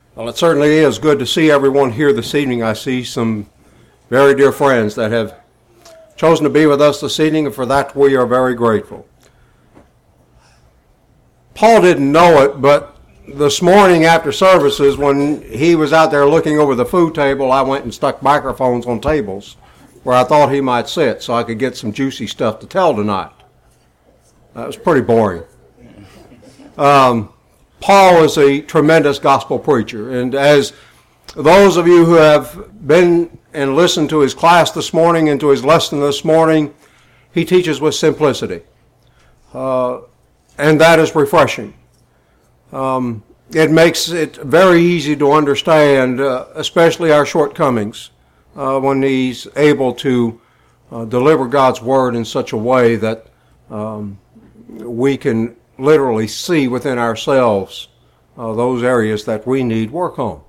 Well, it certainly is good to see everyone here this evening. I see some very dear friends that have chosen to be with us this evening, and for that we are very grateful. Paul didn't know it, but this morning after services, when he was out there looking over the food table, I went and stuck microphones on tables where I thought he might sit so I could get some juicy stuff to tell tonight. That was pretty boring. Paul is a tremendous gospel preacher, and as those of you who have been and listened to his class this morning and to his lesson this morning, he teaches with simplicity, and that is refreshing. It makes it very easy to understand, especially our shortcomings, when he's able to deliver God's word in such a way that we can literally see within ourselves those areas that we need work on.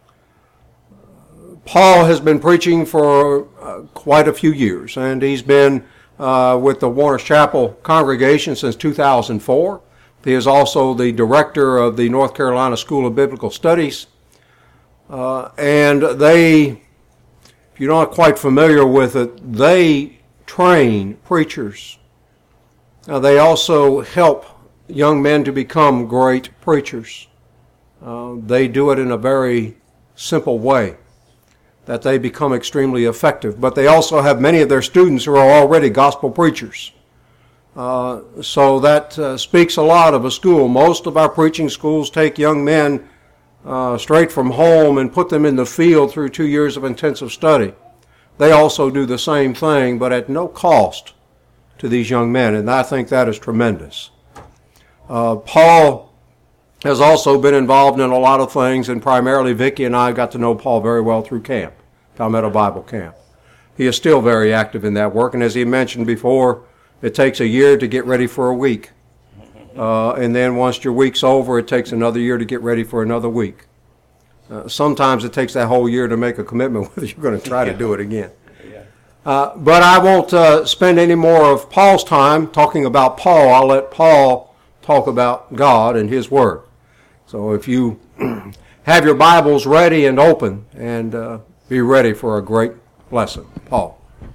Paul has been preaching for quite a few years, and he's been with the Warner's Chapel congregation since 2004. He is also the director of the North Carolina School of Biblical Studies. And they, if you're not quite familiar with it, they train preachers. They also help young men to become great preachers. They do it in a very simple way, that they become extremely effective. But they also have many of their students who are already gospel preachers. So that speaks a lot of a school. Most of our preaching schools take young men straight from home and put them in the field through 2 years of intensive study. They also do the same thing, but at no cost to these young men, and I think that is tremendous. Paul has also been involved in a lot of things, and primarily Vicki and I got to know Paul very well through camp, Palmetto Bible Camp. He is still very active in that work, and as he mentioned before, it takes a year to get ready for a week. And then once your week's over, it takes another year to get ready for another week. Sometimes it takes that whole year to make a commitment whether you're going to try to do it again. But I won't spend any more of Paul's time talking about Paul. I'll let Paul talk about God and His Word. So if you have your Bibles ready and open, and be ready for a great lesson. Paul.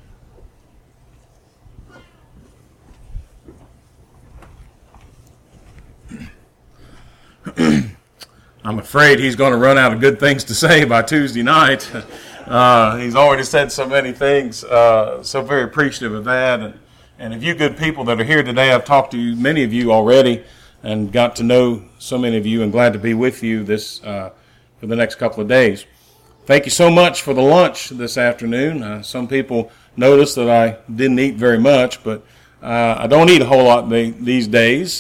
I'm afraid he's going to run out of good things to say by Tuesday night. He's already said so many things, so very appreciative of that. And of you good people that are here today, I've talked to you, many of you already, and got to know so many of you, and glad to be with you this for the next couple of days. Thank you so much for the lunch this afternoon. Some people noticed that I didn't eat very much, but I don't eat a whole lot these days.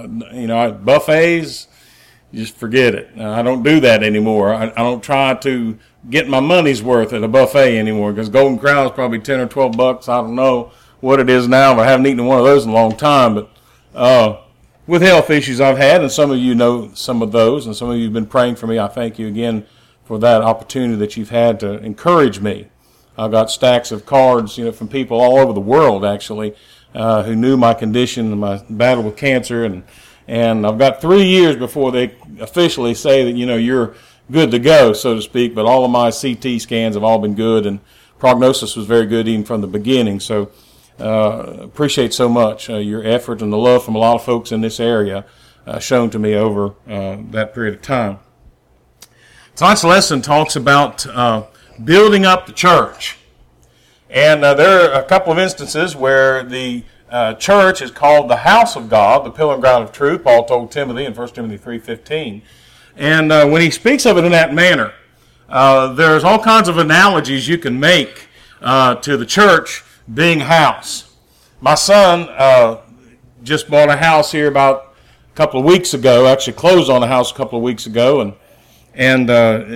Buffets, just forget it. I don't do that anymore. I don't try to get my money's worth at a buffet anymore, because Golden Crown is probably $10 or $12. I don't know what it is now, but I haven't eaten one of those in a long time. But with health issues I've had, and some of you know some of those, and some of you have been praying for me, I thank you again for that opportunity that you've had to encourage me. I've got stacks of cards, from people all over the world, actually, who knew my condition and my battle with cancer, and I've got 3 years before they officially say that, you're good to go, so to speak, but all of my CT scans have all been good, and prognosis was very good even from the beginning. So appreciate so much your effort and the love from a lot of folks in this area shown to me over that period of time. Tonight's lesson talks about building up the church. And there are a couple of instances where the church is called the house of God, the pillar and ground of truth, Paul told Timothy in 1 Timothy 3:15. And when he speaks of it in that manner, there's all kinds of analogies you can make to the church being a house. My son just bought a house here about a couple of weeks ago, actually closed on a house a couple of weeks ago, and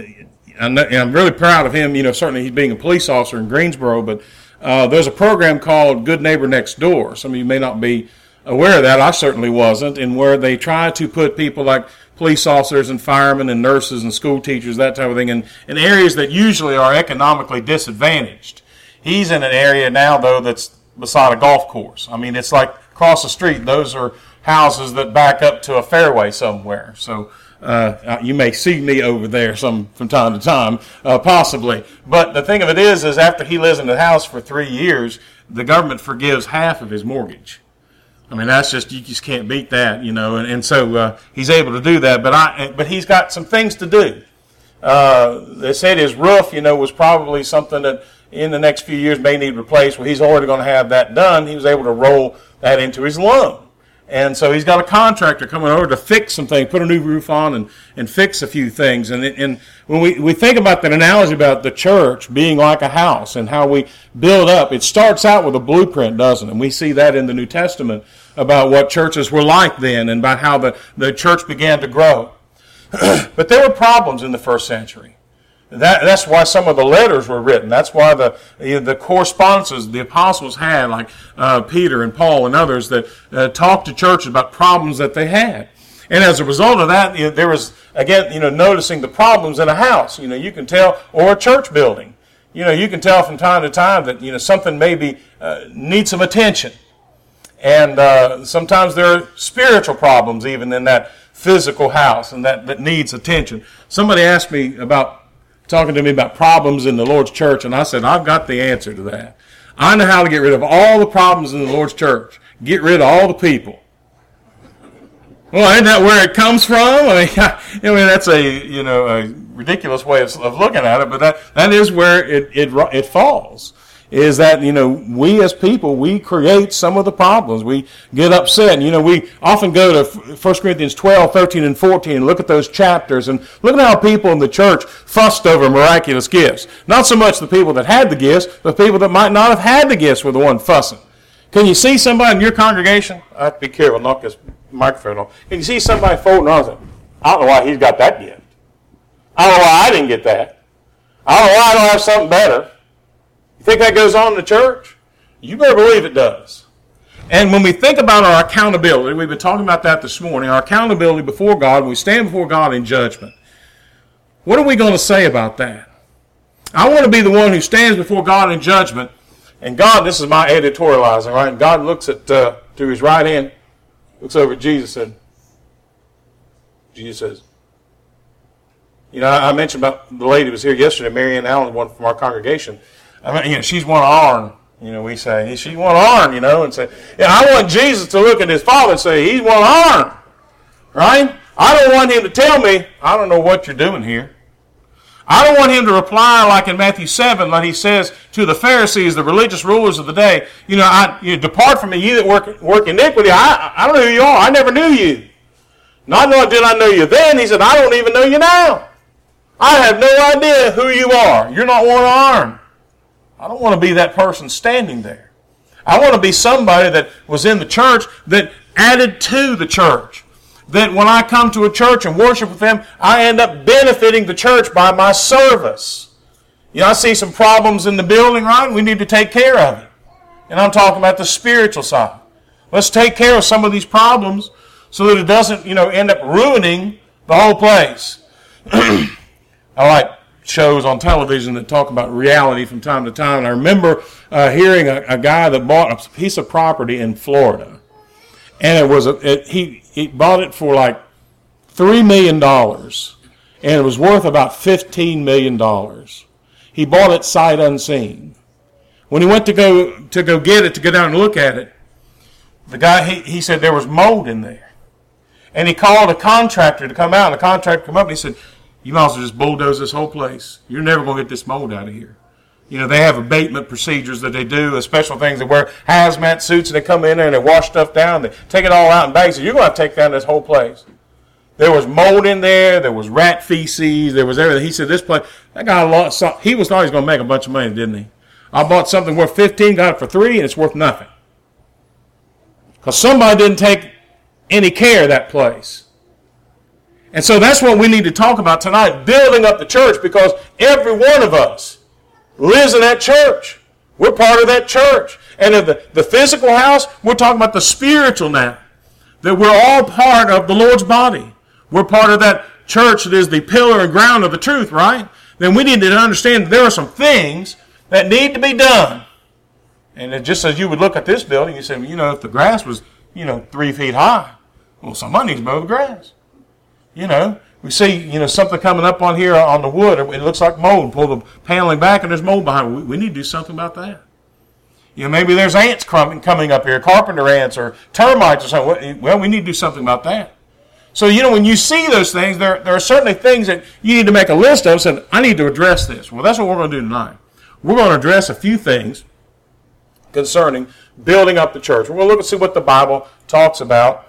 I'm really proud of him. Certainly he's being a police officer in Greensboro, but there's a program called Good Neighbor Next Door. Some of you may not be aware of that. I certainly wasn't. And where they try to put people like police officers and firemen and nurses and school teachers, that type of thing, in areas that usually are economically disadvantaged. He's in an area now, though, that's beside a golf course. I mean, it's like across the street. Those are houses that back up to a fairway somewhere. So You may see me over there from time to time, possibly. But the thing of it is after he lives in the house for 3 years, the government forgives half of his mortgage. I mean, that's just, you just can't beat that, you know. And so he's able to do that. But he's got some things to do. They said his roof, you know, was probably something that in the next few years may need replaced. Well, he's already going to have that done. He was able to roll that into his loan. And so he's got a contractor coming over to fix some things, put a new roof on and fix a few things. And when we think about that analogy about the church being like a house and how we build up, it starts out with a blueprint, doesn't it? And we see that in the New Testament about what churches were like then and about how the church began to grow. But there were problems in the first century. That's why some of the letters were written. That's why the correspondences the apostles had, like Peter and Paul and others, that talked to churches about problems that they had. And as a result of that, there was, again, noticing the problems in a house. You can tell, or a church building. You can tell from time to time that, something maybe needs some attention. And sometimes there are spiritual problems even in that physical house, and that needs attention. Somebody asked me talking to me about problems in the Lord's church, and I said, I've got the answer to that. I know how to get rid of all the problems in the Lord's church. Get rid of all the people. Well, isn't that where it comes from? I mean that's a ridiculous way of looking at it, but that is where it falls. Is that, we as people, we create some of the problems. We get upset. And, we often go to 1 Corinthians 12, 13, and 14 and look at those chapters and look at how people in the church fussed over miraculous gifts. Not so much the people that had the gifts, but people that might not have had the gifts were the one fussing. Can you see somebody in your congregation? I have to be careful, knock this microphone off. Can you see somebody folding arms and I don't know why he's got that gift. I don't know why I didn't get that. I don't know why I don't have something better. You think that goes on in the church? You better believe it does. And when we think about our accountability, we've been talking about that this morning, our accountability before God, when we stand before God in judgment, what are we going to say about that? I want to be the one who stands before God in judgment, and God, this is my editorializing, right? And God looks at to his right hand, looks over at Jesus, and Jesus says, I mentioned about the lady who was here yesterday, Marianne Allen, one from our congregation. She's one of ourn, we say. She's one of ourn, and say, I want Jesus to look at his Father and say, he's one of ourn, right? I don't want him to tell me, I don't know what you're doing here. I don't want him to reply like in Matthew 7, like he says to the Pharisees, the religious rulers of the day, depart from me, ye that work iniquity. I don't know who you are. I never knew you. Not only did I know you then, he said, I don't even know you now. I have no idea who you are. You're not one of ourn. I don't want to be that person standing there. I want to be somebody that was in the church that added to the church. That when I come to a church and worship with them, I end up benefiting the church by my service. I see some problems in the building, right? We need to take care of it. And I'm talking about the spiritual side. Let's take care of some of these problems so that it doesn't, end up ruining the whole place. I like shows on television that talk about reality from time to time. And I remember hearing a guy that bought a piece of property in Florida, and he bought it for like $3 million, and it was worth about $15 million. He bought it sight unseen. When he went to go get it, to go down and look at it, the guy he said there was mold in there, and he called a contractor to come out. And the contractor came up and he said, you might as well just bulldoze this whole place. You're never going to get this mold out of here. They have abatement procedures that they do, special things. They wear hazmat suits and they come in there and they wash stuff down. They take it all out in bags. So you're going to have to take down this whole place. There was mold in there. There was rat feces. There was everything. He said, this place, that guy lost, he was thought he was going to make a bunch of money, didn't he? I bought something worth 15, got it for 3, and it's worth nothing. Because somebody didn't take any care of that place. And so that's what we need to talk about tonight, building up the church, because every one of us lives in that church. We're part of that church. And in the physical house, we're talking about the spiritual now. That we're all part of the Lord's body. We're part of that church that is the pillar and ground of the truth, right? Then we need to understand that there are some things that need to be done. And just as you would look at this building, you say, if the grass was, 3 feet high, well, somebody needs to mow the grass. We see, something coming up on here on the wood. It looks like mold. Pull the paneling back and there's mold behind it. We need to do something about that. Maybe there's ants coming up here, carpenter ants or termites or something. Well, we need to do something about that. So, when you see those things, there are certainly things that you need to make a list of and say, I need to address this. Well, that's what we're going to do tonight. We're going to address a few things concerning building up the church. We're going to look and see what the Bible talks about.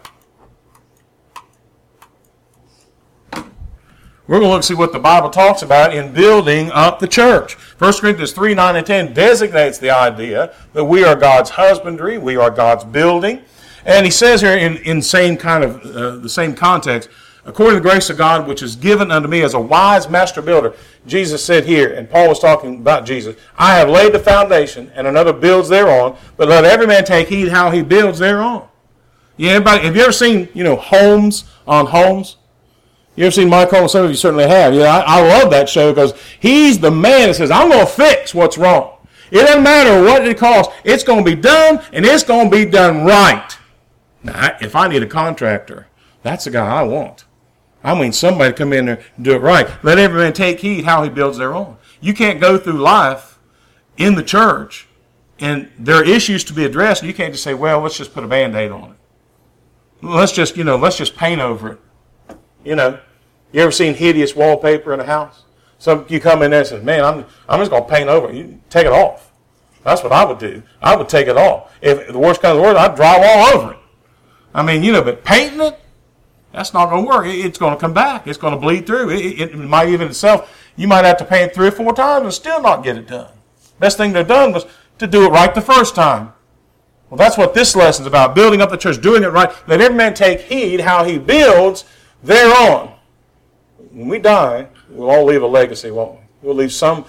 We're going to look and see what the Bible talks about in building up the church. 1 Corinthians 3, 9, and 10 designates the idea that we are God's husbandry, we are God's building. And he says here in same kind of the same context, according to the grace of God which is given unto me as a wise master builder. Jesus said here, and Paul was talking about Jesus, I have laid the foundation, and another builds thereon, but let every man take heed how he builds thereon. Have you ever seen, homes on homes? You ever seen Mike Holmes? Some of you certainly have. I love that show because he's the man that says, I'm going to fix what's wrong. It doesn't matter what it costs. It's going to be done, and it's going to be done right. Now, if I need a contractor, that's the guy I want. I mean, somebody to come in there and do it right. Let every man take heed how he builds their own. You can't go through life in the church, and there are issues to be addressed, and you can't just say, well, let's just put a Band-Aid on it. Let's just paint over it. You ever seen hideous wallpaper in a house? You come in there and say, man, I'm just going to paint over it. You take it off. That's what I would do. I would take it off. If the worst comes to the worst, I'd drywall over it. I mean, but painting it, that's not going to work. It's going to come back. It's going to bleed through. It might even itself, you might have to paint 3 or 4 times and still not get it done. Best thing they've done was to do it right the first time. Well, that's what this lesson's about, building up the church, doing it right. Let every man take heed how he builds thereon. When we die, we'll all leave a legacy, won't we? We'll leave some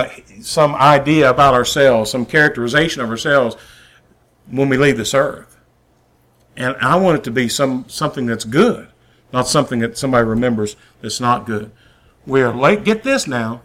idea about ourselves, some characterization of ourselves when we leave this earth. And I want it to be something that's good, not something that somebody remembers that's not good. We're late. Get this now.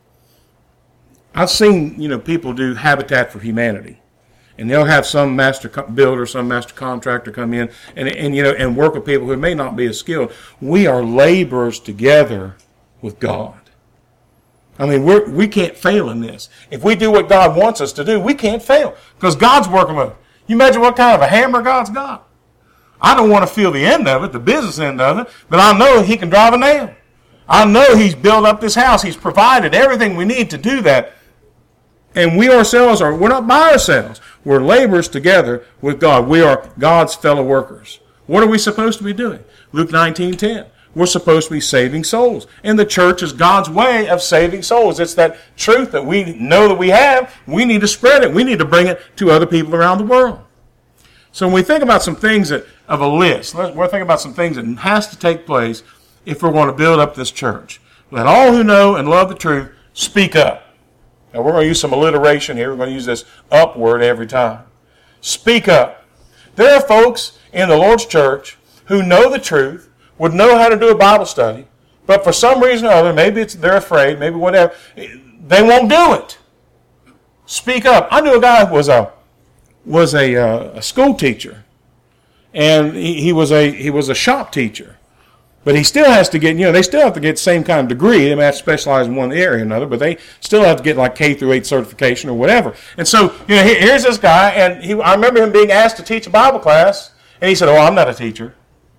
I've seen, people do Habitat for Humanity. And they'll have some master builder, some master contractor come in and work with people who may not be as skilled. We are laborers together with God. I mean, we can't fail in this. If we do what God wants us to do, we can't fail because God's working with us. You imagine what kind of a hammer God's got? I don't want to feel the end of it, the business end of it, but I know he can drive a nail. I know he's built up this house. He's provided everything we need to do that. And we ourselves we're not by ourselves. We're laborers together with God. We are God's fellow workers. What are we supposed to be doing? Luke 19:10. We're supposed to be saving souls. And the church is God's way of saving souls. It's that truth that we know that we have. We need to spread it. We need to bring it to other people around the world. So when we think about some things of a list, we're thinking about some things that has to take place if we're going to build up this church. Let all who know and love the truth speak up. Now, we're going to use some alliteration here. We're going to use this up word every time. Speak up. There are folks in the Lord's church who know the truth, would know how to do a Bible study, but for some reason or other, maybe they're afraid, maybe whatever, they won't do it. Speak up. I knew a guy who was a school teacher, and he was a shop teacher. But he still has to get, they still have to get the same kind of degree. They may have to specialize in one area or another, but they still have to get like K through 8 certification or whatever. And so, here's this guy, and I remember him being asked to teach a Bible class, and he said, I'm not a teacher.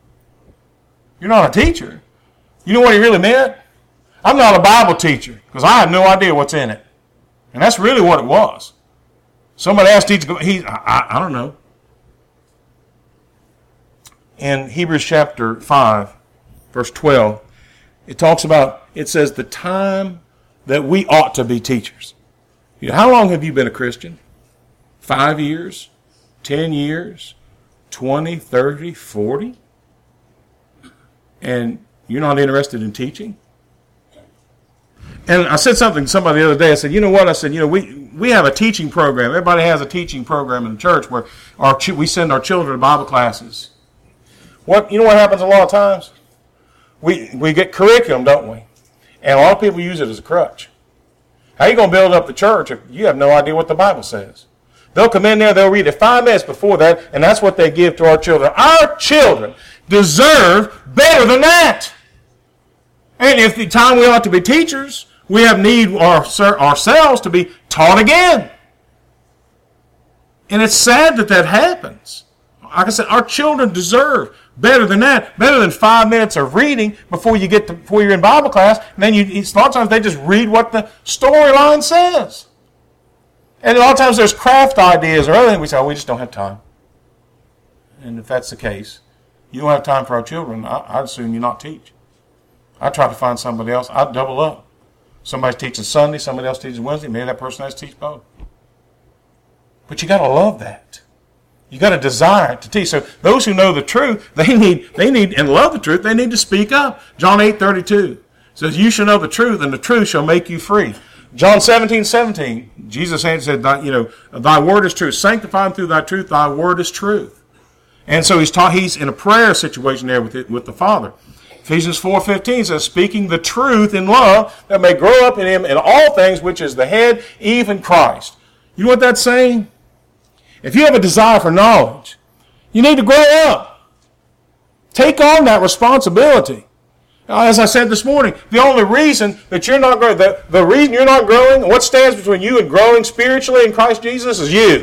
You're not a teacher? You know what he really meant? I'm not a Bible teacher, because I have no idea what's in it. And that's really what it was. Somebody asked to teach, I don't know. In Hebrews chapter 5, Verse 12, it says the time that we ought to be teachers. How long have you been a Christian? 5 years? 10 years? 20, 30, 40? And you're not interested in teaching? And I said something to somebody the other day. I said, you know what? I said, we have a teaching program. Everybody has a teaching program in the church where we send our children to Bible classes. What happens a lot of times? We get curriculum, don't we? And a lot of people use it as a crutch. How are you going to build up the church if you have no idea what the Bible says? They'll come in there, they'll read it 5 minutes before that, and that's what they give to our children. Our children deserve better than that. And if the time we ought to be teachers, we have need ourselves to be taught again. And it's sad that that happens. Like I said, our children deserve better than that, better than 5 minutes of reading before you're in Bible class. And then a lot of times they just read what the storyline says. And a lot of times there's craft ideas or other things. We say, we just don't have time. And if that's the case, you don't have time for our children, I'd assume you not teach. I try to find somebody else. I'd double up. Somebody's teaching Sunday, somebody else teaches Wednesday. Maybe that person has to teach both. But you got to love that. You got to desire to teach. So those who know the truth, they need and love the truth. They need to speak up. John 8:32 says, "You shall know the truth, and the truth shall make you free." John 17:17, Jesus said, "Thy word is truth. Sanctify them through thy truth. Thy word is truth." And so he's in a prayer situation there with the Father. Ephesians 4:15 says, "Speaking the truth in love, that may grow up in him in all things, which is the head, even Christ." You know what that's saying? If you have a desire for knowledge, you need to grow up. Take on that responsibility. As I said this morning, the only reason that you're not growing, the reason you're not growing, what stands between you and growing spiritually in Christ Jesus is you.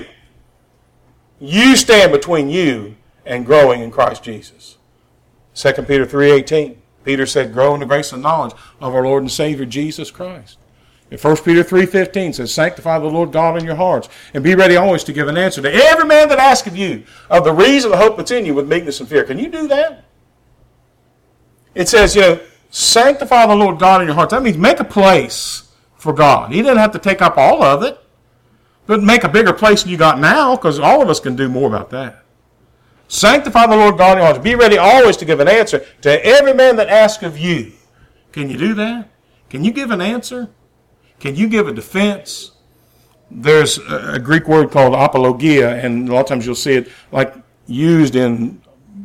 You stand between you and growing in Christ Jesus. 2 Peter 3:18, Peter said, "Grow in the grace and knowledge of our Lord and Savior Jesus Christ." And 1 Peter 3:15 says, "Sanctify the Lord God in your hearts, and be ready always to give an answer to every man that asketh you of the reason of hope that's in you with meekness and fear." Can you do that? It says, sanctify the Lord God in your hearts. That means make a place for God. He doesn't have to take up all of it, but make a bigger place than you got now, because all of us can do more about that. Sanctify the Lord God in your hearts. Be ready always to give an answer to every man that asks of you. Can you do that? Can you give an answer? Can you give a defense? There's a Greek word called apologia, and a lot of times you'll see it like used in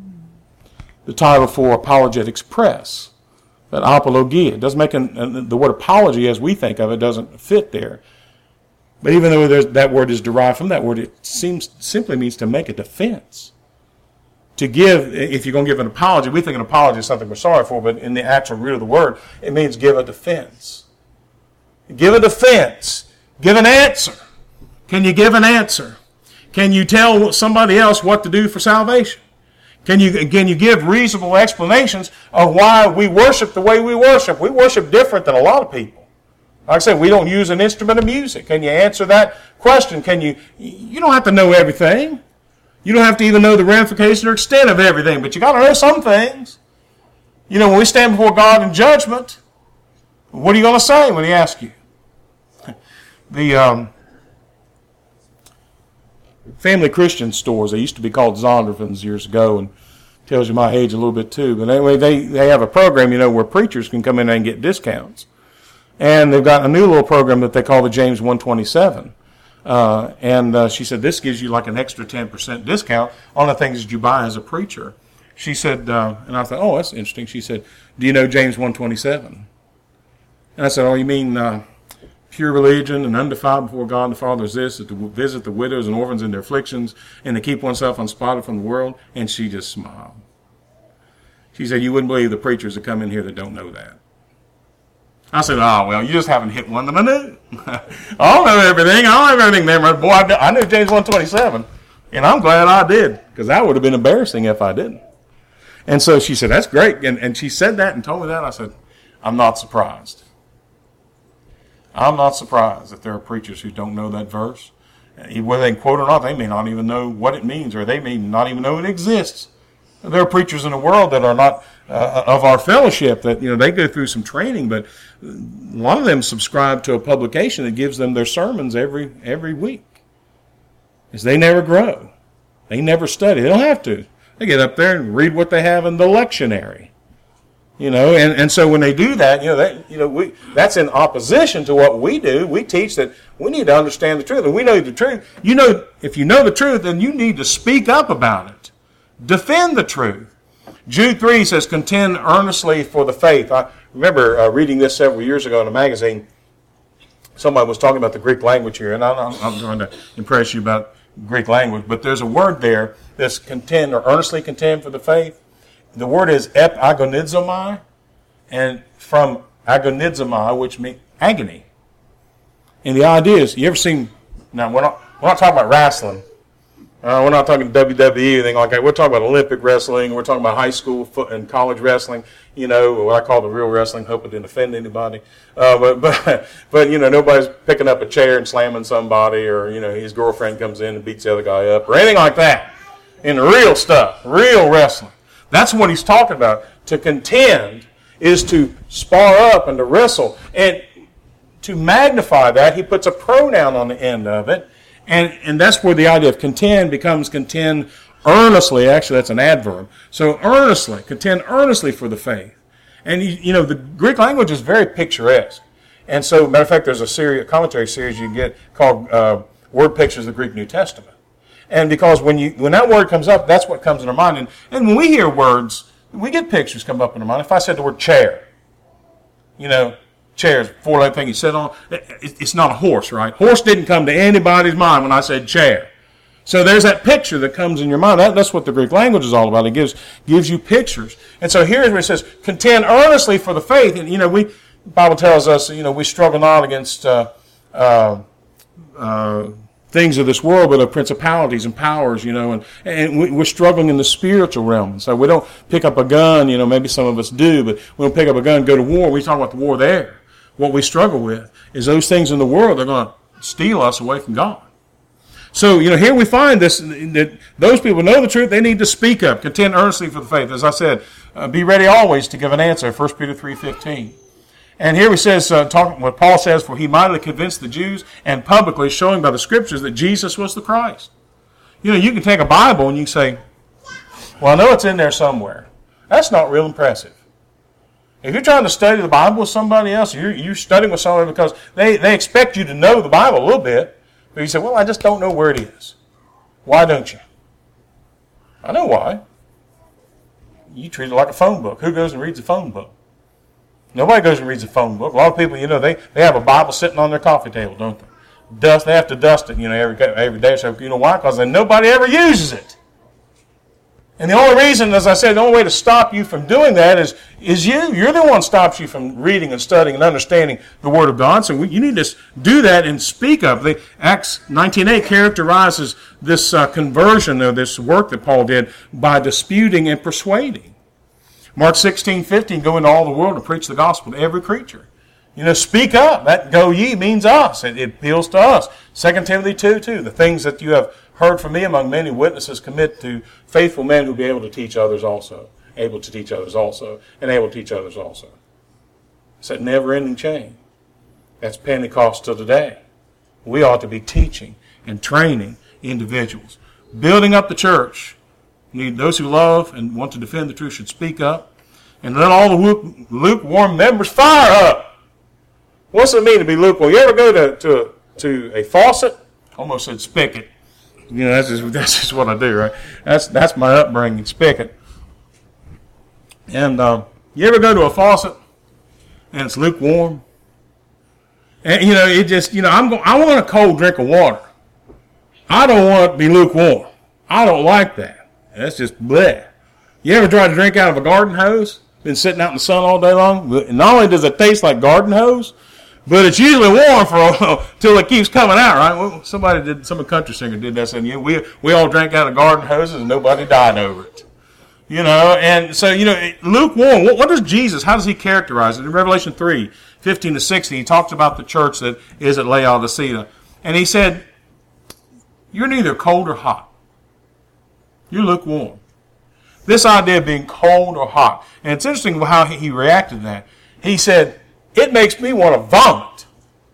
the title for Apologetics Press. That apologia. It doesn't make the word apology as we think of it doesn't fit there. But even though that word is derived from that word, it simply means to make a defense. To give, if you're going to give an apology, we think an apology is something we're sorry for, but in the actual root of the word, it means give a defense. Give a defense. Give an answer. Can you give an answer? Can you tell somebody else what to do for salvation? Can you give reasonable explanations of why we worship the way we worship? We worship different than a lot of people. Like I said, we don't use an instrument of music. Can you answer that question? You don't have to know everything. You don't have to even know the ramification or extent of everything, but you got to know some things. When we stand before God in judgment, what are you going to say when He asks you? The family Christian stores, they used to be called Zondervan's years ago, and tells you my age a little bit too. But anyway, they have a program, where preachers can come in and get discounts. And they've got a new little program that they call the James 127. And she said, this gives you like an extra 10% discount on the things that you buy as a preacher. She said, and I thought, oh, that's interesting. She said, do you know James 127? And I said, oh, you mean pure religion and undefiled before God and the Father is this, that to visit the widows and orphans in their afflictions and to keep oneself unspotted from the world? And she just smiled. She said, you wouldn't believe the preachers that come in here that don't know that. I said, oh, well, you just haven't hit one that I knew. I don't know everything. I don't have everything memorized. Boy, I knew James 127, and I'm glad I did, because that would have been embarrassing if I didn't. And so she said, that's great. And she said that and told me that. I said, I'm not surprised. I'm not surprised that there are preachers who don't know that verse. Whether they can quote it or not, they may not even know what it means, or they may not even know it exists. There are preachers in the world that are not of our fellowship that, they go through some training, but a lot of them subscribe to a publication that gives them their sermons every week. Because they never grow. They never study. They don't have to. They get up there and read what they have in the lectionary. And so when they do that, that's in opposition to what we do. We teach that we need to understand the truth. And we know the truth. If you know the truth, then you need to speak up about it. Defend the truth. Jude 3 says, contend earnestly for the faith. I remember reading this several years ago in a magazine. Somebody was talking about the Greek language here, and I'm going to impress you about Greek language, but there's a word there that's contend or earnestly contend for the faith. The word is epagonizomai, and from agonizomai, which means agony. And the idea is, you ever seen, now we're not talking about wrestling. We're not talking WWE or anything like that. We're talking about Olympic wrestling. We're talking about high school and college wrestling, what I call the real wrestling. Hope it didn't offend anybody. But nobody's picking up a chair and slamming somebody, or, his girlfriend comes in and beats the other guy up, or anything like that. In the real stuff, real wrestling. That's what he's talking about. To contend is to spar up and to wrestle. And to magnify that, he puts a pronoun on the end of it. And that's where the idea of contend becomes contend earnestly. Actually, that's an adverb. So earnestly, contend earnestly for the faith. And, the Greek language is very picturesque. And so, matter of fact, there's a commentary series you can get called Word Pictures of the Greek New Testament. And because when that word comes up, that's what comes in our mind. And when we hear words, we get pictures come up in our mind. If I said the word chair, chair is a four-legged thing you sit on. It's not a horse, right? Horse didn't come to anybody's mind when I said chair. So there's that picture that comes in your mind. That's what the Greek language is all about. It gives you pictures. And so here's where it says, contend earnestly for the faith. And, the Bible tells us, we struggle not against things of this world, but of principalities and powers, and we're struggling in the spiritual realm. So we don't pick up a gun, maybe some of us do, but we don't pick up a gun and go to war. We talk about the war there. What we struggle with is those things in the world that are going to steal us away from God. So, here we find this, that those people know the truth, they need to speak up, contend earnestly for the faith. As I said, be ready always to give an answer, 1 Peter 3:15. And here he says, what Paul says, for he mightily convinced the Jews and publicly showing by the Scriptures that Jesus was the Christ. You can take a Bible and you can say, well, I know it's in there somewhere. That's not real impressive. If you're trying to study the Bible with somebody else, you're studying with somebody because they expect you to know the Bible a little bit, but you say, well, I just don't know where it is. Why don't you? I know why. You treat it like a phone book. Who goes and reads a phone book? Nobody goes and reads a phone book. A lot of people, they have a Bible sitting on their coffee table, don't they? They have to dust it, every day. So, why? Because nobody ever uses it. And the only reason, as I said, the only way to stop you from doing that is you. You're the one who stops you from reading and studying and understanding the Word of God. So you need to do that and speak up. Acts 19:8 characterizes this conversion, or this work that Paul did, by disputing and persuading. Mark 16:15, go into all the world and preach the gospel to every creature. Speak up. That go ye means us. It appeals to us. 2 Timothy 2:2, the things that you have heard from me among many witnesses commit to faithful men who will be able to teach others also. Able to teach others also. And able to teach others also. It's that never-ending chain. That's Pentecost till today. We ought to be teaching and training individuals. Building up the church. Those who love and want to defend the truth should speak up. And let all the lukewarm members fire up. What's it mean to be lukewarm? You ever go to a faucet? Almost said spigot. That's just what I do, right? That's my upbringing, spigot. And you ever go to a faucet and it's lukewarm? And it just I want a cold drink of water. I don't want it to be lukewarm. I don't like that. That's just bleh. You ever tried to drink out of a garden hose? Been sitting out in the sun all day long? Not only does it taste like garden hose, but it's usually warm for a while till it keeps coming out, right? Well, some country singer did that, saying, we all drank out of garden hoses and nobody died over it. And so, lukewarm, what does Jesus, how does he characterize it? In Revelation 3:15-16, he talks about the church that is at Laodicea. And he said, you're neither cold or hot. You're lukewarm. This idea of being cold or hot. And it's interesting how he reacted to that. He said, it makes me want to vomit.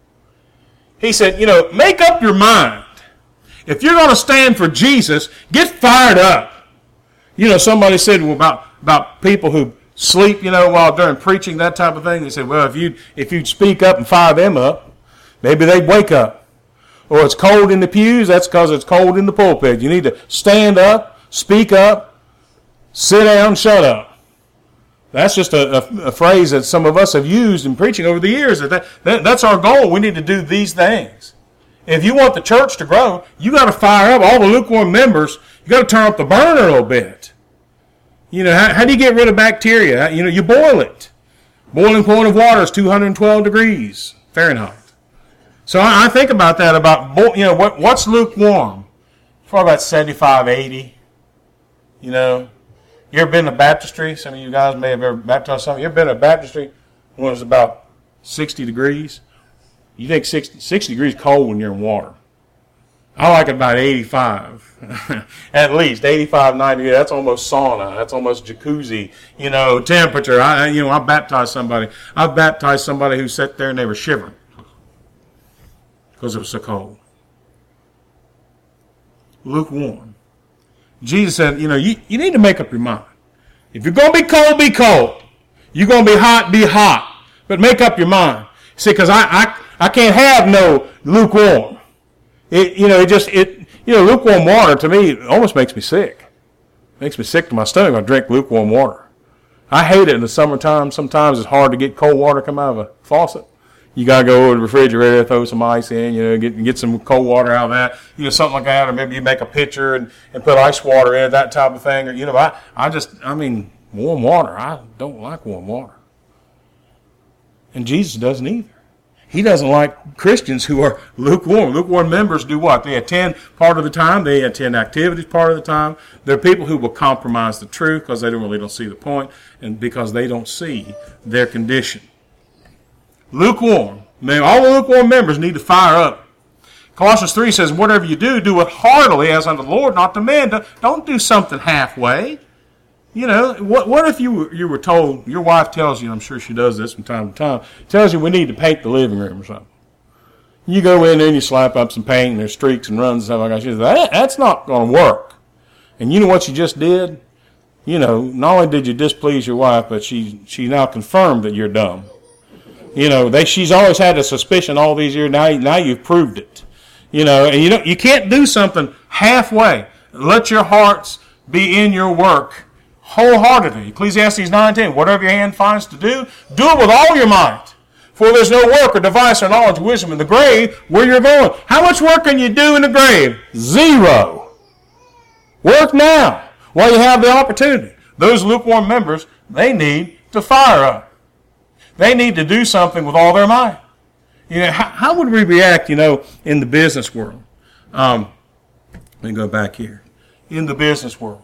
He said, make up your mind. If you're going to stand for Jesus, get fired up. Somebody said about people who sleep, while during preaching, that type of thing. They said, well, if you'd speak up and fire them up, maybe they'd wake up. Or it's cold in the pews, that's because it's cold in the pulpit. You need to stand up, speak up, sit down, shut up. That's just a phrase that some of us have used in preaching over the years. That's our goal. We need to do these things. If you want the church to grow, you got to fire up all the lukewarm members. You got to turn up the burner a little bit. How do you get rid of bacteria? You boil it. Boiling point of water is 212 degrees Fahrenheit. So I think about that, what's lukewarm? Probably about 75, 80. You know, you ever been to baptistry? Some of you guys may have ever baptized something. You ever been to baptistry when it's about 60 degrees? You think 60 degrees cold when you're in water. I like it about 85. At least 85, 90. That's almost sauna. That's almost jacuzzi, temperature. I baptized somebody. I baptized somebody who sat there and they were shivering because it was so cold. Lukewarm. Jesus said, you need to make up your mind. If you're going to be cold, be cold. You're going to be hot. But make up your mind. See, because I can't have no lukewarm. Lukewarm water to me almost makes me sick. Makes me sick to my stomach when I drink lukewarm water. I hate it in the summertime. Sometimes it's hard to get cold water come out of a faucet. You got to go over to the refrigerator, throw some ice in, get some cold water out of that, something like that. Or maybe you make a pitcher and put ice water in it, that type of thing. Or, warm water. I don't like warm water. And Jesus doesn't either. He doesn't like Christians who are lukewarm. Lukewarm members do what? They attend part of the time. They attend activities part of the time. They're people who will compromise the truth because they don't see the point and because they don't see their condition. Lukewarm. All the lukewarm members need to fire up. Colossians 3 says, whatever you do, do it heartily as unto the Lord, not to men. Don't do something halfway. What if you were told, your wife tells you, I'm sure she does this from time to time, tells you we need to paint the living room or something. You go in there and you slap up some paint and there's streaks and runs and stuff like that. She says, that's not going to work. And you know what you just did? Not only did you displease your wife, but she now confirmed that you're dumb. She's always had a suspicion all these years. Now you've proved it. And you can't do something halfway. Let your hearts be in your work wholeheartedly. Ecclesiastes 9:10. Whatever your hand finds to do it with all your might. For there's no work or device or knowledge or wisdom in the grave where you're going. How much work can you do in the grave? Zero. Work now while you have the opportunity. Those lukewarm members, they need to fire up. They need to do something with all their might. How would we react, in the business world? Let me go back here. In the business world.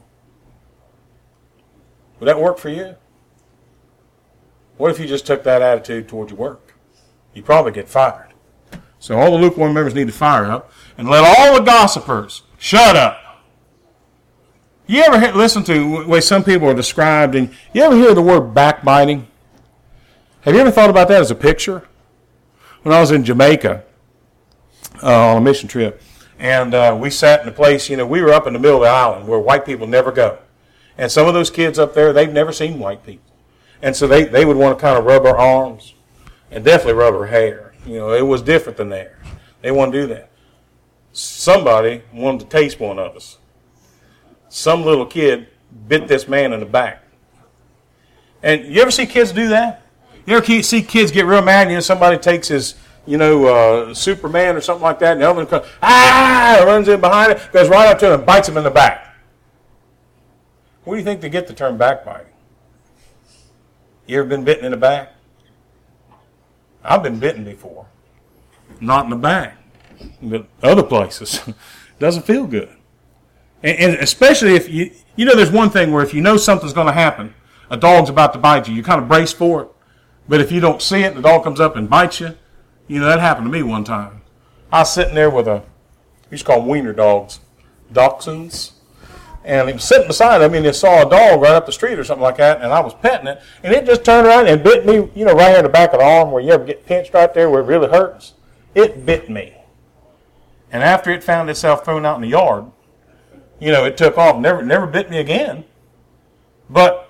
Would that work for you? What if you just took that attitude towards your work? You'd probably get fired. So all the lukewarm members need to fire up and let all the gossipers shut up. You ever listen to the way some people are described, and you ever hear the word backbiting? Have you ever thought about that as a picture? When I was in Jamaica on a mission trip, and we sat in a place, we were up in the middle of the island where white people never go. And some of those kids up there, they've never seen white people. And so they would want to kind of rub our arms and definitely rub our hair. It was different than theirs. They wouldn't do that. Somebody wanted to taste one of us. Some little kid bit this man in the back. And you ever see kids do that? You ever see kids get real mad, somebody takes his, Superman or something like that, and the other one comes, runs in behind it, goes right up to him and bites him in the back. What do you think they get the term backbiting? You ever been bitten in the back? I've been bitten before. Not in the back, but other places. Doesn't feel good. And especially if there's one thing where if you know something's going to happen, a dog's about to bite you, you kind of brace for it. But if you don't see it, the dog comes up and bites you. That happened to me one time. I was sitting there with we used to call them wiener dogs, dachshunds. And he was sitting beside him, and he saw a dog right up the street or something like that, and I was petting it, and it just turned around and bit me, right here in the back of the arm where you ever get pinched right there where it really hurts. It bit me. And after it found itself thrown out in the yard, it took off, never bit me again. But,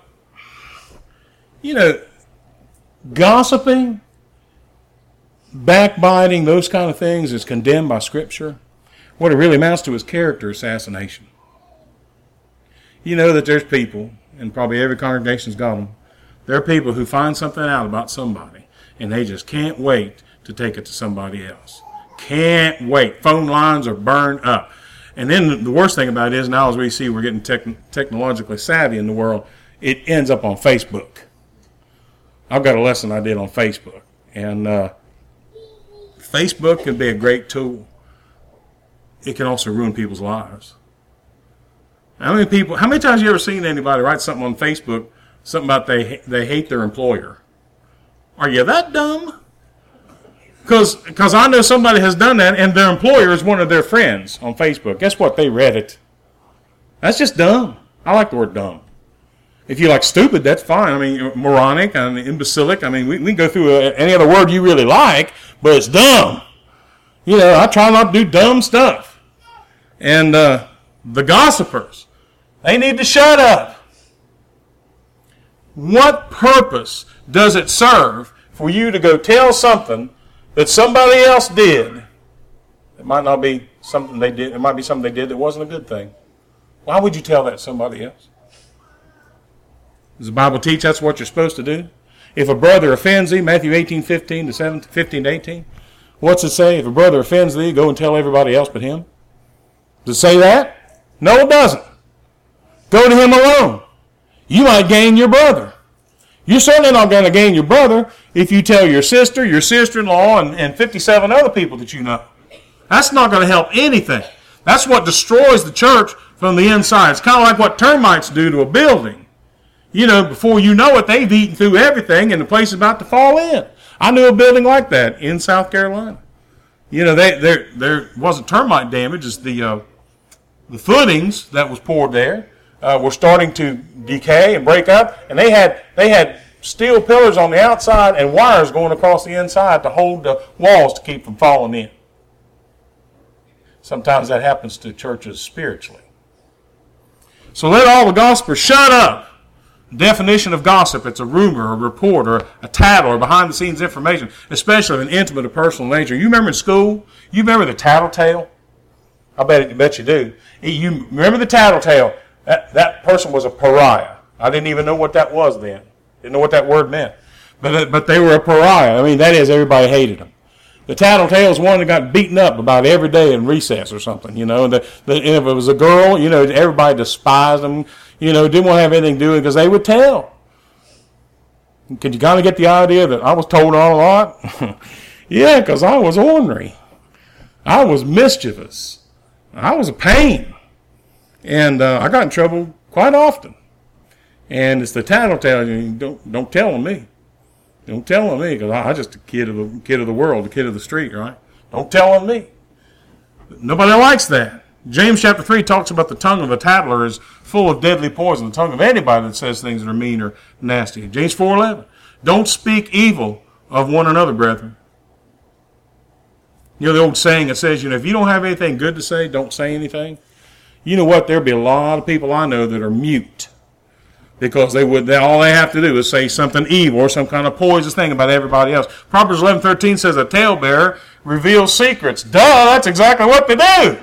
gossiping, backbiting, those kind of things is condemned by Scripture. What it really amounts to is character assassination. You know that there's people, and probably every congregation's got them, there are people who find something out about somebody, and they just can't wait to take it to somebody else. Can't wait. Phone lines are burned up. And then the worst thing about it is now as we see we're getting technologically savvy in the world, it ends up on Facebook. I've got a lesson I did on Facebook. And Facebook can be a great tool. It can also ruin people's lives. How many times have you ever seen anybody write something on Facebook, something about they hate their employer? Are you that dumb? Because I know somebody has done that, and their employer is one of their friends on Facebook. Guess what? They read it. That's just dumb. I like the word dumb. If you like stupid, that's fine. I mean, moronic and imbecilic. I mean, we can go through any other word you really like, but it's dumb. You know, I try not to do dumb stuff. And the gossipers, they need to shut up. What purpose does it serve for you to go tell something that somebody else did? It might not be something they did. It might be something they did that wasn't a good thing. Why would you tell that to somebody else? Does the Bible teach that's what you're supposed to do? If a brother offends thee, Matthew 18:15 to 18. What's it say? If a brother offends thee, go and tell everybody else but him. Does it say that? No, it doesn't. Go to him alone. You might gain your brother. You're certainly not going to gain your brother if you tell your sister, your sister-in-law, and 57 other people that you know. That's not going to help anything. That's what destroys the church from the inside. It's kind of like what termites do to a building. You know, before you know it, they've eaten through everything and the place is about to fall in. I knew a building like that in South Carolina. You know, there wasn't termite damage. It's the footings that was poured there were starting to decay and break up, and they had steel pillars on the outside and wires going across the inside to hold the walls to keep from falling in. Sometimes that happens to churches spiritually. So let all the gossipers shut up. Definition of gossip: it's a rumor, a report, or a tattle, or behind-the-scenes information, especially of an intimate or personal nature. You remember in school? You remember the tattletale? I bet you do. You remember the tattletale? That person was a pariah. I didn't even know what that was then. Didn't know what that word meant. But they were a pariah. I mean, that is, everybody hated them. The tattletale is one that got beaten up about every day in recess or something, you know. And if it was a girl, you know, everybody despised them, you know, didn't want to have anything to do with it because they would tell. Could you kind of get the idea that I was told on a lot? Yeah, because I was ornery. I was mischievous. I was a pain. And I got in trouble quite often. And it's the tattletale. Don't tell on me. Don't tell on me, because I'm just a kid of the world, a kid of the street, right? Don't tell on me. Nobody likes that. James chapter 3 talks about the tongue of a tattler is full of deadly poison. The tongue of anybody that says things that are mean or nasty. James 4:11. Don't speak evil of one another, brethren. You know the old saying that says, you know, if you don't have anything good to say, don't say anything. You know what? There'll be a lot of people I know that are mute. Because all they have to do is say something evil or some kind of poisonous thing about everybody else. Proverbs 11:13 says a talebearer reveals secrets. Duh, that's exactly what they do.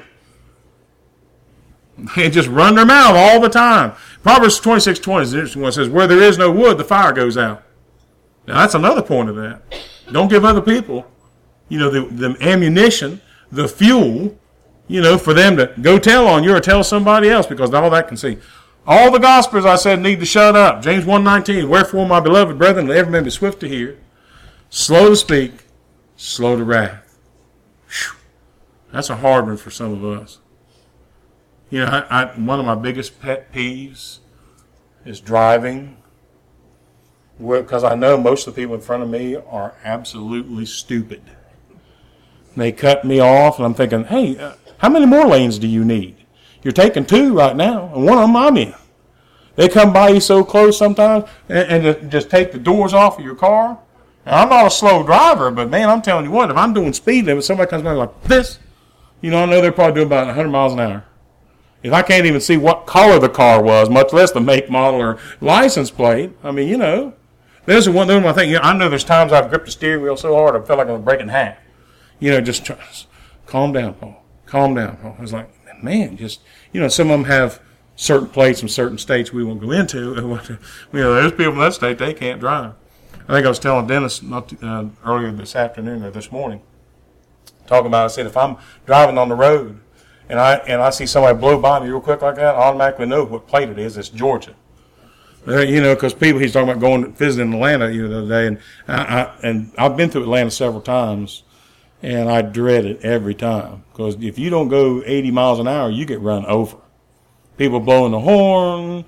They just run their mouth all the time. Proverbs 26:20 is an interesting one. It says, where there is no wood, the fire goes out. Now that's another point of that. Don't give other people, you know, the ammunition, the fuel, you know, for them to go tell on you or tell somebody else, because all that can see. All the gossipers, I said, need to shut up. James 1:19, wherefore, my beloved brethren, let every man be swift to hear, slow to speak, slow to wrath. Whew. That's a hard one for some of us. You know, one of my biggest pet peeves is driving, because I know most of the people in front of me are absolutely stupid. They cut me off, and I'm thinking, hey, how many more lanes do you need? You're taking 2 right now, and one of them I'm in. They come by you so close sometimes and just take the doors off of your car. And I'm not a slow driver, but man, I'm telling you what, if I'm doing speed limit, somebody comes by like this, you know, I know they're probably doing about 100 miles an hour. If I can't even see what color the car was, much less the make, model, or license plate, I mean, you know, there's one thing. You know, I know there's times I've gripped the steering wheel so hard I felt like I was breaking half. You know, just calm down, Paul. Calm down, Paul. I was like, man, just, you know, some of them have certain plates from certain states we won't go into. You know, there's people from that state, they can't drive. I think I was telling Dennis earlier this afternoon or this morning, talking about, I said, if I'm driving on the road and I see somebody blow by me real quick like that, I automatically know what plate it is. It's Georgia. Because he's talking about going visiting Atlanta, the other day, and I've been to Atlanta several times, and I dread it every time, because if you don't go 80 miles an hour, you get run over. People blowing the horn,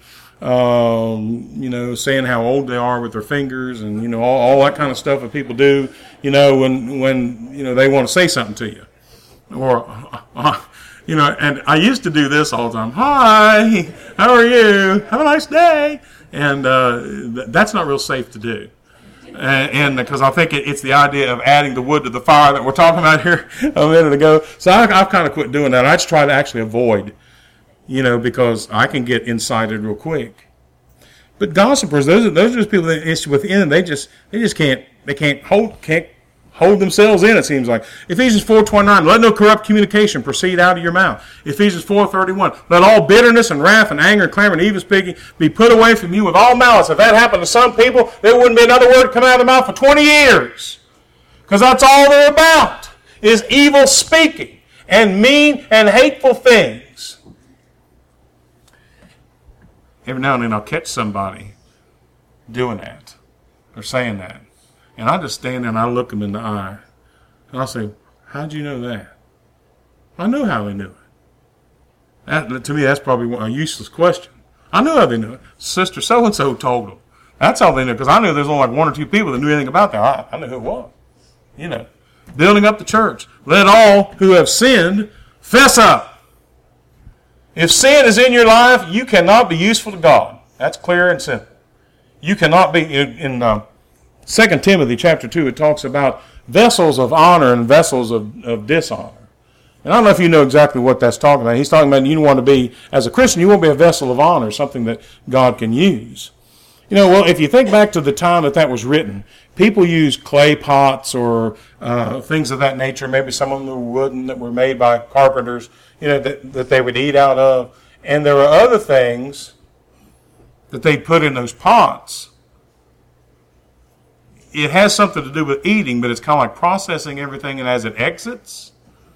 saying how old they are with their fingers, and all that kind of stuff that people do, when they want to say something to you, or and I used to do this all the time. Hi, how are you? Have a nice day. And that's not real safe to do. And because I think it's the idea of adding the wood to the fire that we're talking about here a minute ago. So I've kind of quit doing that. I just try to actually avoid, because I can get incited real quick. But gossipers, those are just people that it's within. They can't hold themselves in, it seems like. Ephesians 4:29, let no corrupt communication proceed out of your mouth. Ephesians 4:31, let all bitterness and wrath and anger and clamor and evil speaking be put away from you with all malice. If that happened to some people, there wouldn't be another word come out of their mouth for 20 years. Because that's all they're about, is evil speaking and mean and hateful things. Every now and then I'll catch somebody doing that or saying that. And I just stand there and I look them in the eye. And I'll say, how'd you know that? I know how they knew it. To me, that's probably a useless question. I know how they knew it. Sister so-and-so told them. That's how they knew, because I knew there's only like one or two people that knew anything about that. I knew who it was. Building up the church. Let all who have sinned fess up. If sin is in your life, you cannot be useful to God. That's clear and simple. You cannot be in 2 Timothy chapter 2, it talks about vessels of honor and vessels of dishonor. And I don't know if you know exactly what that's talking about. He's talking about you want to be, as a Christian, you want to be a vessel of honor, something that God can use. If you think back to the time that was written, people used clay pots or things of that nature. Maybe some of them were wooden that were made by carpenters, that they would eat out of. And there were other things that they put in those pots. It has something to do with eating, but it's kind of like processing everything and as it exits.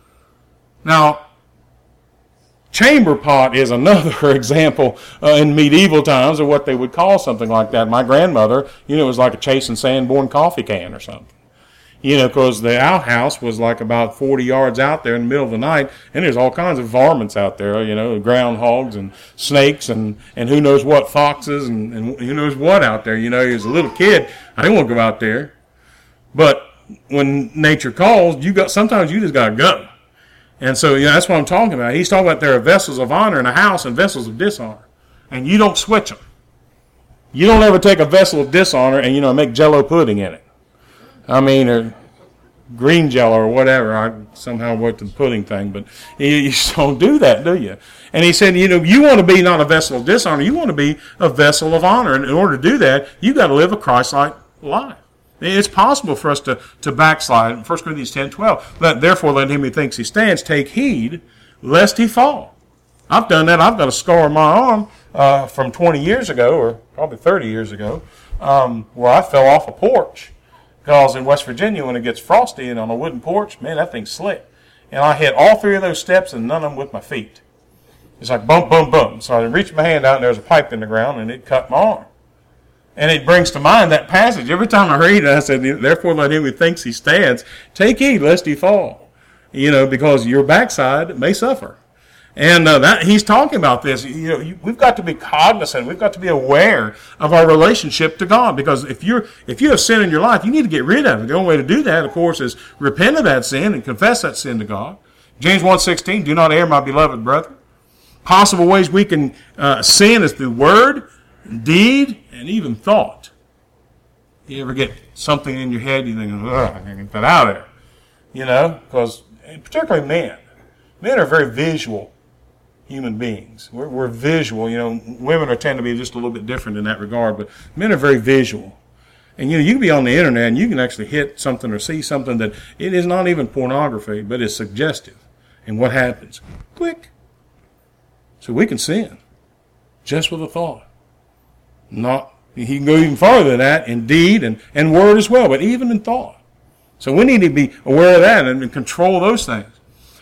Now, chamber pot is another example in medieval times of what they would call something like that. My grandmother, it was like a Chase and Sanborn coffee can or something. Because the outhouse was like about 40 yards out there in the middle of the night, and there's all kinds of varmints out there, groundhogs and snakes and who knows what, foxes and who knows what out there. As a little kid, I didn't want to go out there. But when nature calls, sometimes you just got to go. And so, that's what I'm talking about. He's talking about there are vessels of honor in a house and vessels of dishonor. And you don't switch them. You don't ever take a vessel of dishonor and, make Jell-O pudding in it. Or green Jello or whatever. I somehow worked the pudding thing, but you just don't do that, do you? And he said, you want to be not a vessel of dishonor, you want to be a vessel of honor. And in order to do that, you've got to live a Christ-like life. It's possible for us to backslide. 1 Corinthians 10:12. Therefore, let him who thinks he stands take heed, lest he fall. I've done that. I've got a scar on my arm from 20 years ago, or probably 30 years ago, where I fell off a porch. Because in West Virginia, when it gets frosty and on a wooden porch, man, that thing's slick. And I hit all three of those steps and none of them with my feet. It's like bump, bump, bump. So I reached my hand out and there was a pipe in the ground and it cut my arm. And it brings to mind that passage. Every time I read it, I said, therefore let him who thinks he stands take heed lest he fall. Because your backside may suffer. And he's talking about this. We've got to be cognizant. We've got to be aware of our relationship to God. Because if you have sin in your life, you need to get rid of it. The only way to do that, of course, is repent of that sin and confess that sin to God. James 1:16, do not err, my beloved brethren. Possible ways we can sin is through word, deed, and even thought. You ever get something in your head, you think, I can get that out of there. Because particularly men. Men are very visual human beings. We're visual. Women tend to be just a little bit different in that regard, but men are very visual. And you can be on the internet and you can actually hit something or see something that it is not even pornography, but it's suggestive. And what happens? Click. So we can sin just with a thought. He can go even farther than that in deed and word as well, but even in thought. So we need to be aware of that and control those things.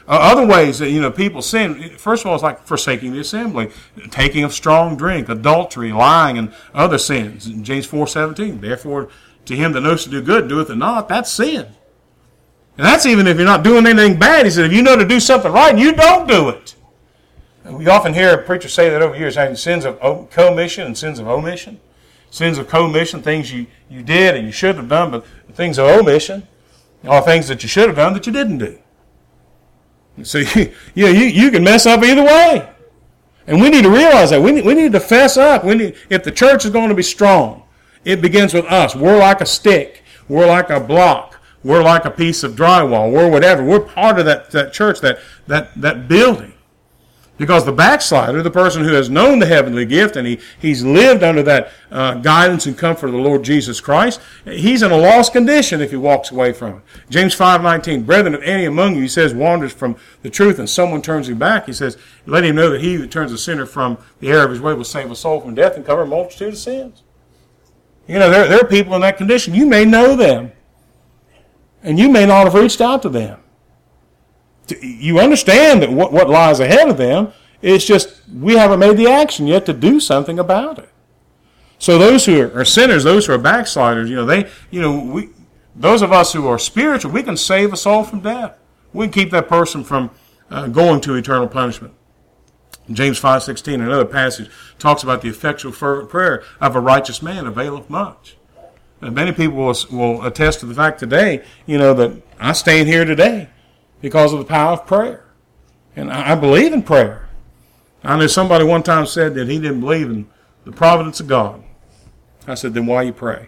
Other ways that, people sin, first of all, it's like forsaking the assembly, taking of strong drink, adultery, lying, and other sins. In James 4:17, therefore, to him that knows to do good, doeth it not, that's sin. And that's even if you're not doing anything bad. He said, if you know to do something right and you don't do it. And we often hear preachers say that over years, having sins of commission and sins of omission. Sins of commission, things you did and you should have done, but things of omission are things that you should have done that you didn't do. So you can mess up either way. And we need to realize that. We need to fess up. If the church is going to be strong, it begins with us. We're like a stick. We're like a block. We're like a piece of drywall. We're whatever. We're part of that church, that building. Because the backslider, the person who has known the heavenly gift and he's lived under that guidance and comfort of the Lord Jesus Christ, he's in a lost condition if he walks away from it. James 5:19, brethren, if any among you, he says, wanders from the truth and someone turns him back, he says, let him know that he who turns a sinner from the error of his way will save a soul from death and cover a multitude of sins. There are people in that condition. You may know them, and you may not have reached out to them. You understand that what lies ahead of them. It's just we haven't made the action yet to do something about it. So those who are sinners, those who are backsliders, those of us who are spiritual, we can save a soul from death. We can keep that person from going to eternal punishment. James 5:16, another passage, talks about the effectual fervent prayer of a righteous man availeth much. And many people will attest to the fact today, that I stand here today because of the power of prayer. And I believe in prayer. I know somebody one time said that he didn't believe in the providence of God. I said, then why you pray?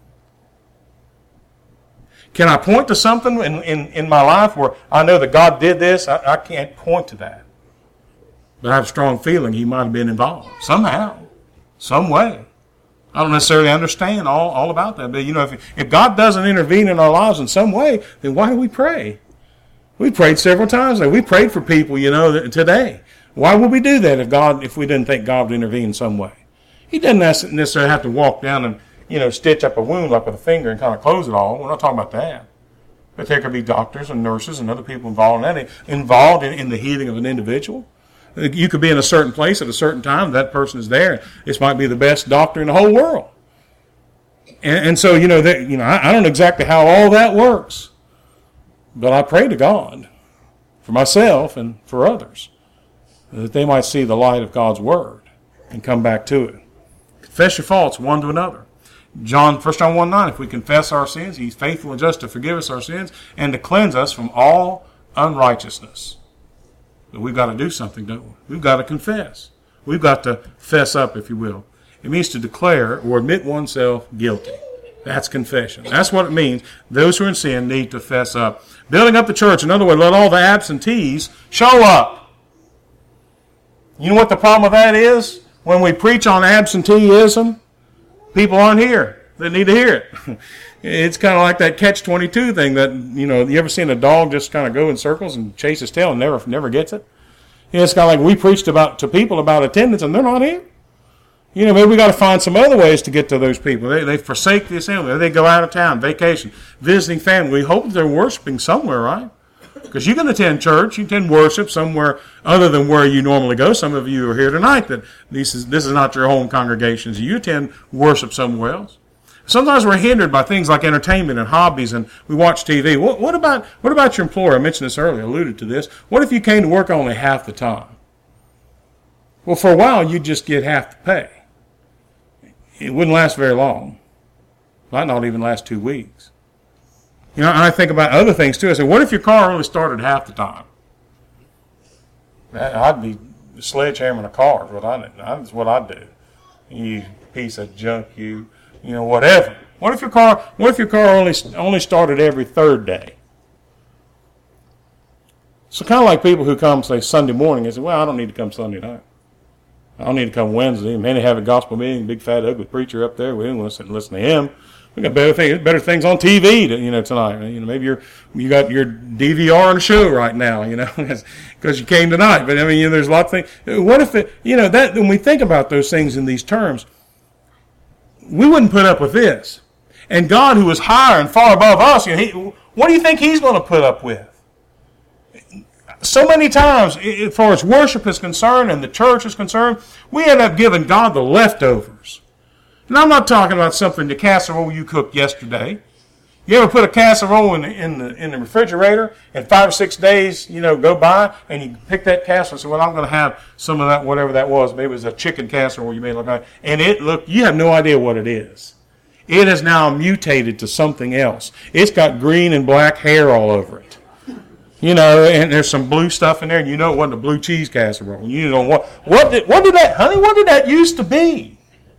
Can I point to something in my life where I know that God did this? I can't point to that. But I have a strong feeling he might have been involved somehow, some way. I don't necessarily understand all about that. But, if God doesn't intervene in our lives in some way, then why do we pray? We prayed several times. We prayed for people, today. Why would we do that if we didn't think God would intervene in some way? He doesn't necessarily have to walk down and, stitch up a wound like with a finger and kind of close it all. We're not talking about that. But there could be doctors and nurses and other people involved in the healing of an individual. You could be in a certain place at a certain time. That person is there. This might be the best doctor in the whole world. And so, I don't know exactly how all that works. But I pray to God for myself and for others that they might see the light of God's Word and come back to it. Confess your faults one to another. 1 John 1:9, if we confess our sins, He's faithful and just to forgive us our sins and to cleanse us from all unrighteousness. But we've got to do something, don't we? We've got to confess. We've got to fess up, if you will. It means to declare or admit oneself guilty. That's confession. That's what it means. Those who are in sin need to fess up. Building up the church, in other words, let all the absentees show up. You know what the problem with that is? When we preach on absenteeism, people aren't here. They need to hear it. It's kind of like that catch-22 thing that, you ever seen a dog just kind of go in circles and chase his tail and never gets it? It's kind of like we preached to people about attendance and they're not here. Maybe we got to find some other ways to get to those people. They forsake the assembly. They go out of town, vacation, visiting family. We hope they're worshiping somewhere, right? Because you can attend church, you can worship somewhere other than where you normally go. Some of you are here tonight that this is not your home congregation. So you attend worship somewhere else. Sometimes we're hindered by things like entertainment and hobbies, and we watch TV. What about your employer? I mentioned this earlier, alluded to this. What if you came to work only half the time? Well, for a while, you'd just get half the pay. It wouldn't last very long. Might not even last 2 weeks. And I think about other things too. I say, what if your car only started half the time? I'd be sledgehammering a car. That's what I'd do. You piece of junk, whatever. What if your car only started every third day? So kind of like people who come, say, Sunday morning, and say, well, I don't need to come Sunday night. I don't need to come Wednesday. Man, they have a gospel meeting, big fat ugly preacher up there. We don't want to sit and listen to him. We got better things on TV tonight. Maybe you got your DVR on the show right now, because you came tonight. But there's a lot of things. What if that when we think about those things in these terms, we wouldn't put up with this. And God, who is higher and far above us, what do you think He's going to put up with? So many times, as far as worship is concerned and the church is concerned, we end up giving God the leftovers. And I'm not talking about something, the casserole you cooked yesterday. You ever put a casserole in the refrigerator and 5 or 6 days, go by and you pick that casserole and say, well, I'm going to have some of that, whatever that was. Maybe it was a chicken casserole you made like that. And you have no idea what it is. It has now mutated to something else. It's got green and black hair all over it. And there's some blue stuff in there, and it wasn't a blue cheese casserole. What did that used to be?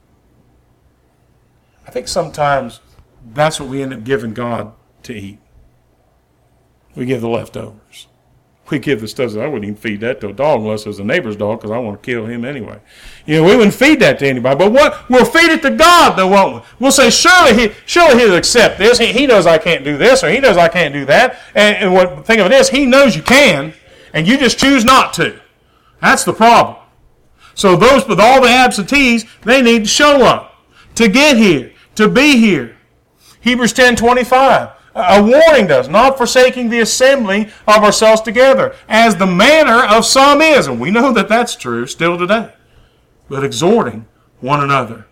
I think sometimes that's what we end up giving God to eat. We give the leftovers. We give the stuff that I wouldn't even feed that to a dog unless it was a neighbor's dog because I want to kill him anyway. We wouldn't feed that to anybody. But we'll feed it to God, though, won't we? We'll say, surely he'll accept this. He knows I can't do this, or he knows I can't do that. And what think of it is, he knows you can, and you just choose not to. That's the problem. So those with all the absentees, they need to show up, to get here, to be here. Hebrews 10:25. A warning to us, not forsaking the assembling of ourselves together, as the manner of some is. And we know that that's true still today. But exhorting one another.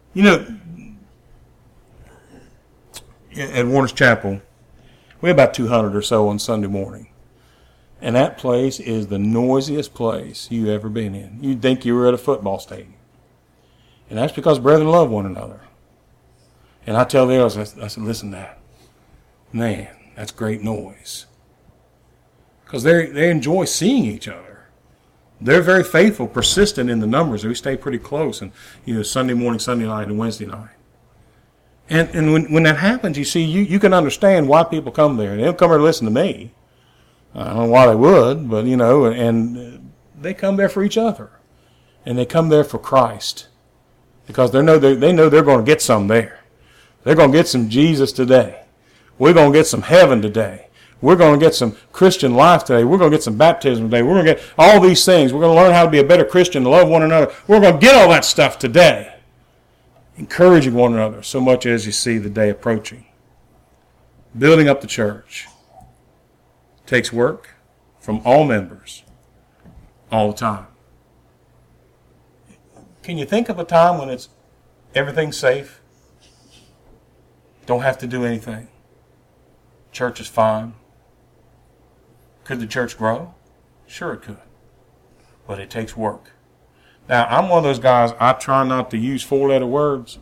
At Warner's Chapel, we have about 200 or so on Sunday morning. And that place is the noisiest place you've ever been in. You'd think you were at a football stadium. And that's because brethren love one another. And I tell the others, I said, listen to that. Man, that's great noise. Because they enjoy seeing each other. They're very faithful, persistent in the numbers. We stay pretty close. And Sunday morning, Sunday night, and Wednesday night. And when that happens, you can understand why people come there. They don't come there to listen to me. I don't know why they would, but and they come there for each other. And they come there for Christ. Because they know they're going to get some there. They're going to get some Jesus today. We're going to get some heaven today. We're going to get some Christian life today. We're going to get some baptism today. We're going to get all these things. We're going to learn how to be a better Christian, to love one another. We're going to get all that stuff today. Encouraging one another so much as you see the day approaching. Building up the church takes work from all members all the time. Can you think of a time when everything's safe? Don't have to do anything. Church is fine. Could the church grow? Sure it could. But it takes work. Now, I'm one of those guys, I try not to use 4-letter words.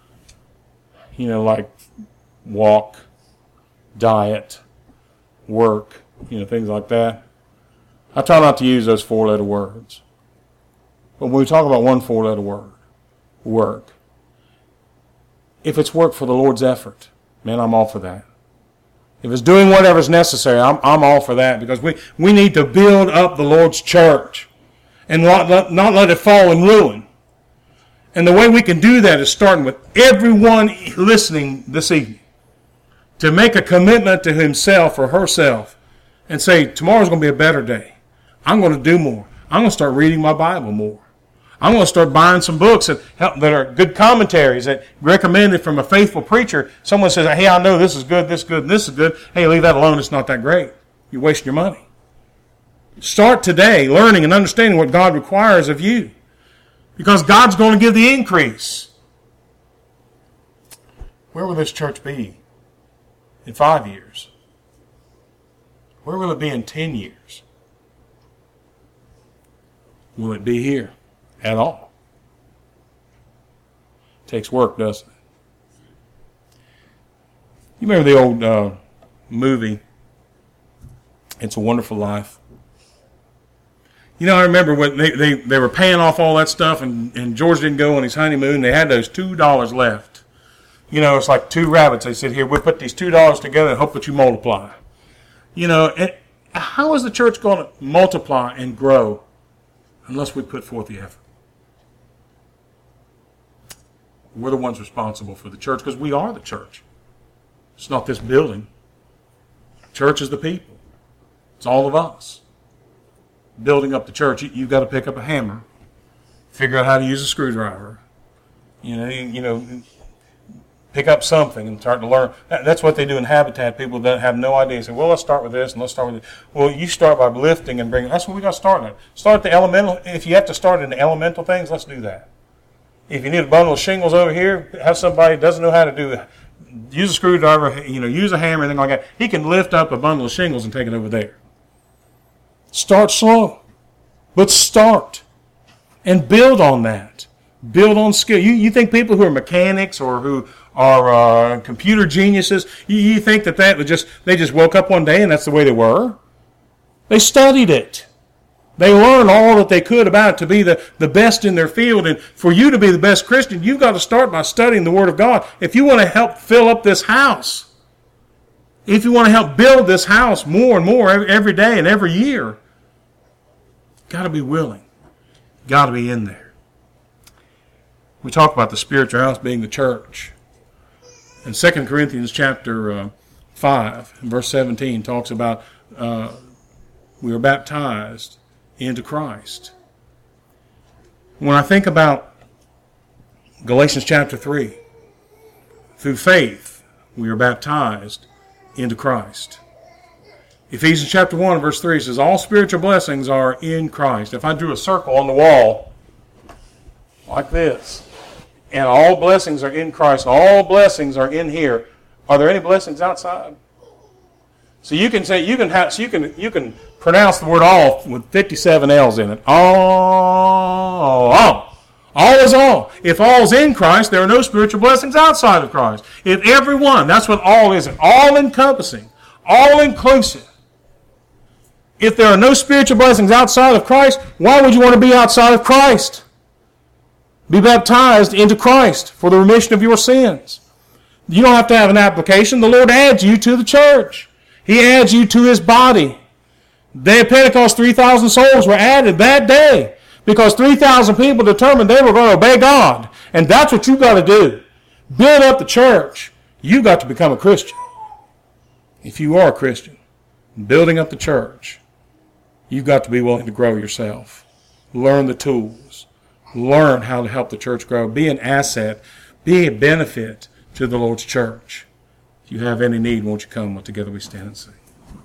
Like walk, diet, work, things like that. I try not to use those 4-letter words. But when we talk about one 4-letter word, work. If it's work for the Lord's effort, man, I'm all for that. If it's doing whatever's necessary, I'm all for that, because we need to build up the Lord's church and not let it fall in ruin. And the way we can do that is starting with everyone listening this evening to make a commitment to himself or herself and say, tomorrow's going to be a better day. I'm going to do more. I'm going to start reading my Bible more. I'm going to start buying some books that are good commentaries that recommended from a faithful preacher. Someone says, hey, I know this is good, this is good, and this is good. Hey, leave that alone. It's not that great. You're wasting your money. Start today learning and understanding what God requires of you, because God's going to give the increase. Where will this church be in 5 years? Where will it be in 10 years? Will it be here at all? It takes work, doesn't it? You remember the old movie, It's a Wonderful Life? I remember when they were paying off all that stuff, and George didn't go on his honeymoon. They had those $2 left. It's like 2 rabbits. They said, here, we'll put these $2 together and hope that you multiply. And how is the church going to multiply and grow unless we put forth the effort? We're the ones responsible for the church, because we are the church. It's not this building. Church is the people. It's all of us. Building up the church, you've got to pick up a hammer, figure out how to use a screwdriver, pick up something and start to learn. That's what they do in Habitat. People that have no idea say, well, let's start with this and let's start with it. Well, you start by lifting and bringing. That's what we got to start at. Start at the elemental. If you have to start in the elemental things, let's do that. If you need a bundle of shingles over here, have somebody who doesn't know how to do it. Use a screwdriver, use a hammer, anything like that. He can lift up a bundle of shingles and take it over there. Start slow, but start and build on that. Build on skill. You think people who are mechanics or who are computer geniuses, you think that they just woke up one day and that's the way they were? They studied it. They learned all that they could about it to be the best in their field. And for you to be the best Christian, you've got to start by studying the Word of God. If you want to help fill up this house, if you want to help build this house more and more every day and every year, got to be willing. Got to be in there. We talk about the spiritual house being the church. And 2 Corinthians chapter 5, verse 17, talks about we are baptized into Christ. When I think about Galatians chapter 3, through faith we are baptized into Christ. Ephesians chapter 1, verse 3 says, all spiritual blessings are in Christ. If I drew a circle on the wall like this, and all blessings are in Christ, all blessings are in here, are there any blessings outside? So you can say, you can pronounce the word all with 57 L's in it. All is all. If all is in Christ, there are no spiritual blessings outside of Christ. If every one, that's what all is, all encompassing, all inclusive. If there are no spiritual blessings outside of Christ, why would you want to be outside of Christ? Be baptized into Christ for the remission of your sins. You don't have to have an application. The Lord adds you to the church. He adds you to His body. Day of Pentecost, 3,000 souls were added that day because 3,000 people determined they were going to obey God. And that's what you've got to do. Build up the church. You've got to become a Christian. If you are a Christian, building up the church, you've got to be willing to grow yourself. Learn the tools. Learn how to help the church grow. Be an asset. Be a benefit to the Lord's church. If you have any need, won't you come while together we stand and sing.